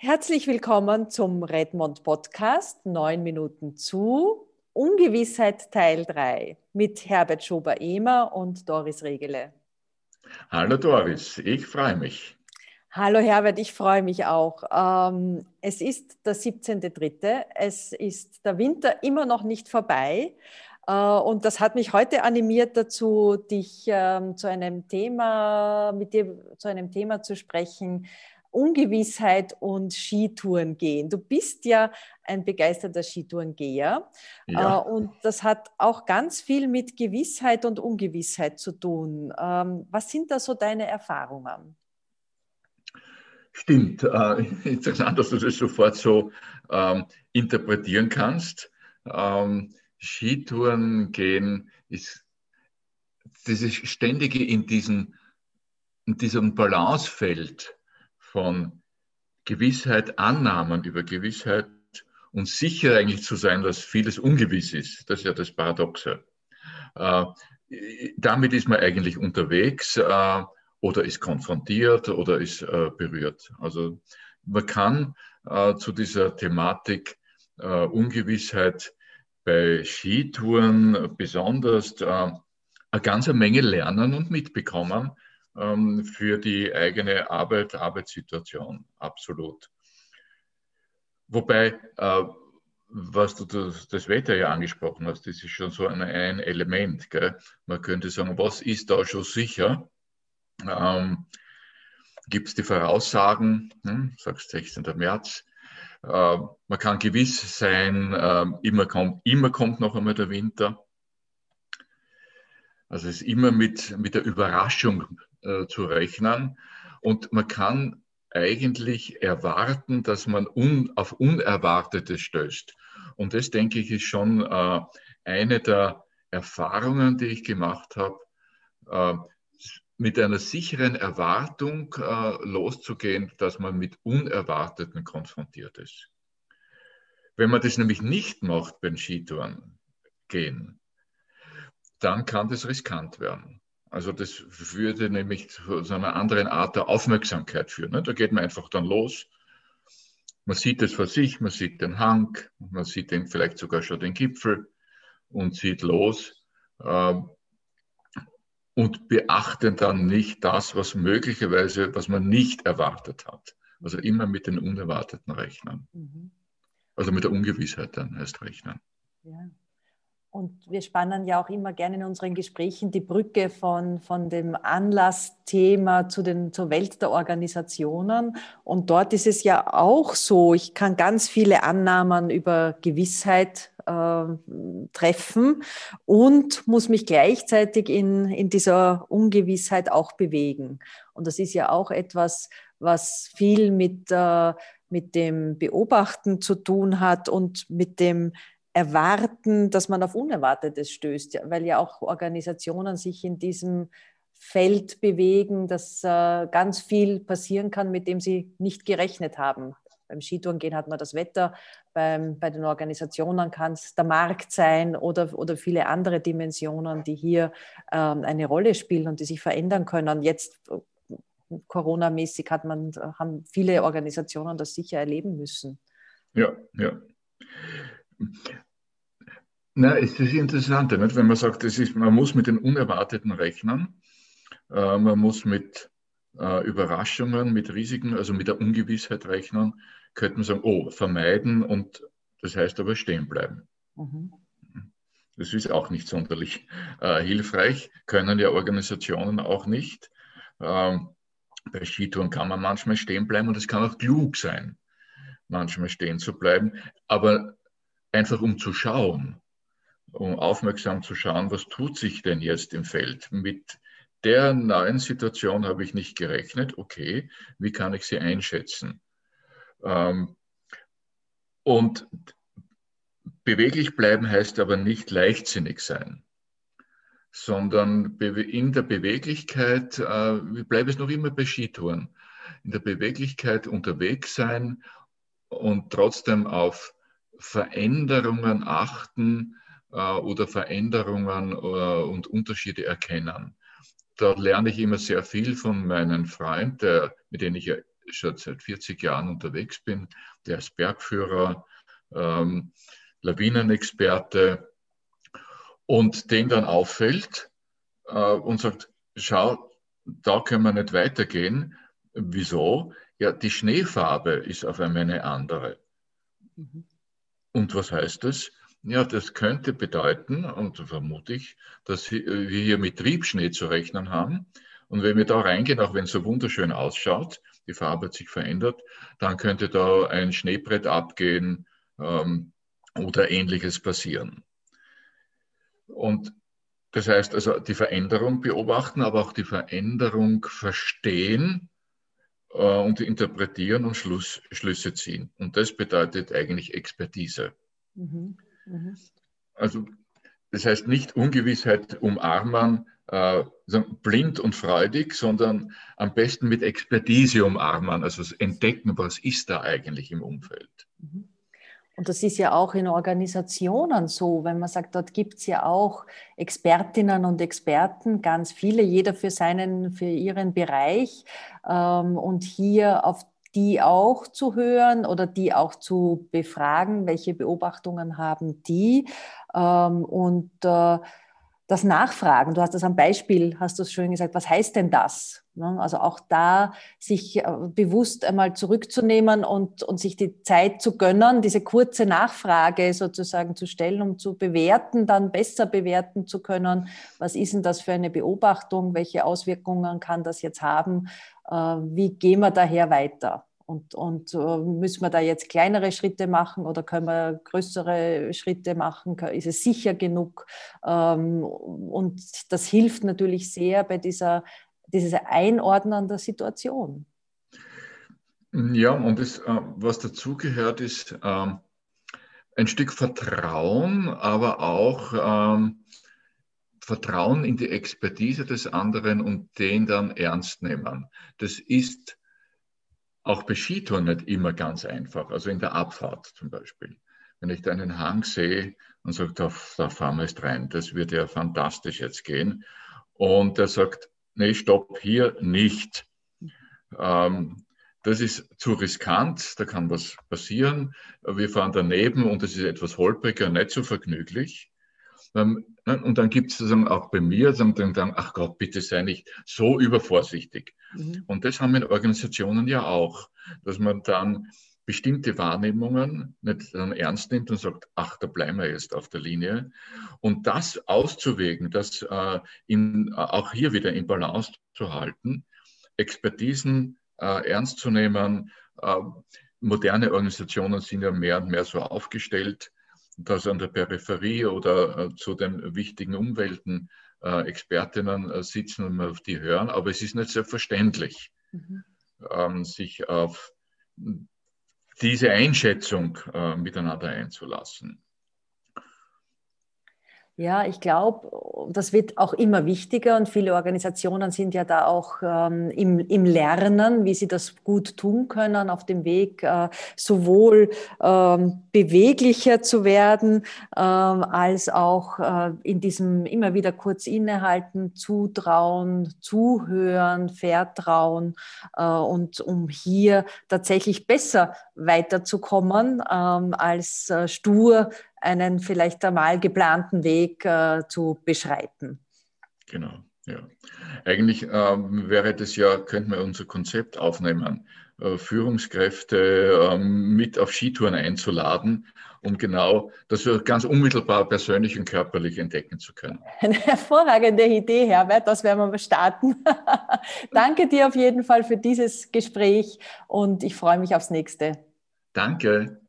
Herzlich willkommen zum Redmond Podcast 9 Minuten zu Ungewissheit Teil 3 mit Herbert Schober-Ehmer und Doris Regele. Hallo Doris, ich freue mich. Hallo Herbert, ich freue mich auch. Es ist der 17.3., es ist der Winter immer noch nicht vorbei. Und das hat mich heute animiert dazu, dich zu einem Thema, mit dir zu einem Thema zu sprechen: Ungewissheit und Skitouren gehen. Du bist ja ein begeisterter Skitourengeher. Ja, Und das hat auch ganz viel mit Gewissheit und Ungewissheit zu tun. Was sind da so deine Erfahrungen? stimmt. Interessant, dass du das sofort so interpretieren kannst. Skitouren gehen ist dieses ständige in diesem Balancefeld von Gewissheit, Annahmen über Gewissheit und sicher eigentlich zu sein, dass vieles ungewiss ist. Das ist ja das Paradoxe. Äh, Damit ist man eigentlich unterwegs oder ist konfrontiert oder ist berührt. Also man kann zu dieser Thematik Ungewissheit bei Skitouren besonders eine ganze Menge lernen und mitbekommen für die eigene Arbeitssituation. Absolut. Wobei, was du das Wetter ja angesprochen hast, das ist schon so ein Element. Gell? Man könnte sagen, was ist da schon sicher? Gibt es die Voraussagen, sagst 16. März, man kann gewiss sein, immer kommt noch einmal der Winter. Also es ist immer mit der Überraschung zu rechnen und man kann eigentlich erwarten, dass man auf Unerwartetes stößt. Und das, denke ich, ist schon eine der Erfahrungen, die ich gemacht habe, mit einer sicheren Erwartung loszugehen, dass man mit Unerwarteten konfrontiert ist. Wenn man das nämlich nicht macht beim Skitouren gehen, dann kann das riskant werden. Also das würde nämlich zu einer anderen Art der Aufmerksamkeit führen. Da geht man einfach dann los. Man sieht es vor sich, man sieht den Hang, man sieht vielleicht sogar schon den Gipfel und zieht los und beachtet dann nicht das, was man nicht erwartet hat. Also immer mit den Unerwarteten rechnen. Also mit der Ungewissheit dann erst rechnen. Ja. Und wir spannen ja auch immer gerne in unseren Gesprächen die Brücke von dem Anlassthema zur Welt der Organisationen. Und dort ist es ja auch so, ich kann ganz viele Annahmen über Gewissheit treffen und muss mich gleichzeitig in dieser Ungewissheit auch bewegen. Und das ist ja auch etwas, was viel mit dem Beobachten zu tun hat und mit dem Erwarten, dass man auf Unerwartetes stößt, weil ja auch Organisationen sich in diesem Feld bewegen, dass ganz viel passieren kann, mit dem sie nicht gerechnet haben. Beim Skitourengehen hat man das Wetter, bei den Organisationen kann es der Markt sein oder viele andere Dimensionen, die hier eine Rolle spielen und die sich verändern können. Jetzt Corona-mäßig haben viele Organisationen das sicher erleben müssen. Ja, ja. Na, es ist interessant, nicht? Wenn man sagt, man muss mit den Unerwarteten rechnen, man muss mit Überraschungen, mit Risiken, also mit der Ungewissheit rechnen, könnte man sagen, oh, vermeiden und das heißt aber stehen bleiben. Mhm. Das ist auch nicht sonderlich hilfreich, können ja Organisationen auch nicht. Bei Skitouren kann man manchmal stehen bleiben und es kann auch klug sein, manchmal stehen zu bleiben, aber einfach um zu schauen, um aufmerksam zu schauen, was tut sich denn jetzt im Feld. Mit der neuen Situation habe ich nicht gerechnet. Okay, wie kann ich sie einschätzen? Und beweglich bleiben heißt aber nicht leichtsinnig sein, sondern in der Beweglichkeit, ich bleibe es noch immer bei Skitouren, in der Beweglichkeit unterwegs sein und trotzdem auf Veränderungen achten, oder Veränderungen und Unterschiede erkennen. Da lerne ich immer sehr viel von meinen Freunden, mit denen ich ja schon seit 40 Jahren unterwegs bin, der ist Bergführer, Lawinenexperte und den dann auffällt und sagt, schau, da können wir nicht weitergehen. Wieso? Ja, die Schneefarbe ist auf einmal eine andere. Mhm. Und was heißt das? Ja, das könnte bedeuten, und vermute ich, dass wir hier mit Triebschnee zu rechnen haben. Und wenn wir da reingehen, auch wenn es so wunderschön ausschaut, die Farbe hat sich verändert, dann könnte da ein Schneebrett abgehen oder Ähnliches passieren. Und das heißt also, die Veränderung beobachten, aber auch die Veränderung verstehen und interpretieren und Schlüsse ziehen. Und das bedeutet eigentlich Expertise. Mhm. Mhm. Also das heißt nicht Ungewissheit umarmen, blind und freudig, sondern am besten mit Expertise umarmen, also entdecken, was ist da eigentlich im Umfeld. Mhm. Und das ist ja auch in Organisationen so, wenn man sagt, dort gibt es ja auch Expertinnen und Experten, ganz viele, jeder für ihren Bereich. Und hier auf die auch zu hören oder die auch zu befragen, welche Beobachtungen haben die. Und das Nachfragen, du hast das am Beispiel, hast du es schön gesagt, was heißt denn das? Also auch da sich bewusst einmal zurückzunehmen und sich die Zeit zu gönnen, diese kurze Nachfrage sozusagen zu stellen, um zu bewerten, dann besser bewerten zu können, was ist denn das für eine Beobachtung, welche Auswirkungen kann das jetzt haben, wie gehen wir daher weiter? Und müssen wir da jetzt kleinere Schritte machen oder können wir größere Schritte machen? Ist es sicher genug? Und das hilft natürlich sehr bei dieses Einordnen der Situation. Ja, und was dazugehört, ist ein Stück Vertrauen, aber auch Vertrauen in die Expertise des anderen und den dann ernst nehmen. Das ist auch bei Skitouren nicht immer ganz einfach, also in der Abfahrt zum Beispiel. Wenn ich da einen Hang sehe und sage, da fahren wir jetzt rein, das wird ja fantastisch jetzt gehen. Und er sagt, nee, stopp, hier nicht. Das ist zu riskant, da kann was passieren. Wir fahren daneben und es ist etwas holpriger, nicht so vergnüglich. Und dann gibt es auch bei mir, dann, ach Gott, bitte sei nicht so übervorsichtig. Mhm. Und das haben wir in Organisationen ja auch, dass man dann bestimmte Wahrnehmungen nicht dann ernst nimmt und sagt, ach, da bleiben wir jetzt auf der Linie. Und das auszuwägen, das auch hier wieder in Balance zu halten, Expertisen ernst zu nehmen. Moderne Organisationen sind ja mehr und mehr so aufgestellt, dass an der Peripherie oder zu den wichtigen Umwelten Expertinnen sitzen und man auf die hören. Aber es ist nicht selbstverständlich, sich auf diese Einschätzung miteinander einzulassen. Ja, ich glaube, das wird auch immer wichtiger und viele Organisationen sind ja da auch im Lernen, wie sie das gut tun können, auf dem Weg sowohl beweglicher zu werden, als auch in diesem immer wieder kurz innehalten, zutrauen, zuhören, vertrauen und um hier tatsächlich besser weiterzukommen als stur einen vielleicht einmal geplanten Weg zu beschreiten. Genau, ja. Eigentlich wäre das ja, könnten wir unser Konzept aufnehmen, Führungskräfte mit auf Skitouren einzuladen, um genau das ganz unmittelbar persönlich und körperlich entdecken zu können. Eine hervorragende Idee, Herbert, das werden wir mal starten. Danke dir auf jeden Fall für dieses Gespräch und ich freue mich aufs nächste. Danke.